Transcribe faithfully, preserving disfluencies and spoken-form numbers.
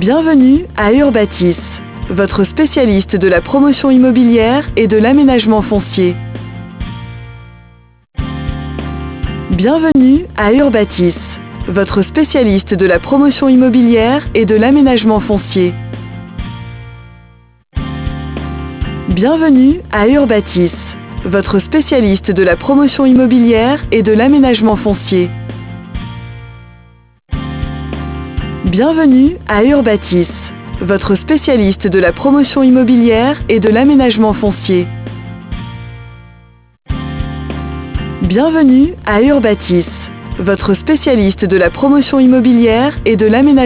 Bienvenue à Urbatis, votre spécialiste de la promotion immobilière et de l'aménagement foncier. Bienvenue à Urbatis, votre spécialiste de la promotion immobilière et de l'aménagement foncier. Bienvenue à Urbatis, votre spécialiste de la promotion immobilière et de l'aménagement foncier. Bienvenue à Urbatis, votre spécialiste de la promotion immobilière et de l'aménagement foncier. Bienvenue à Urbatis, votre spécialiste de la promotion immobilière et de l'aménagement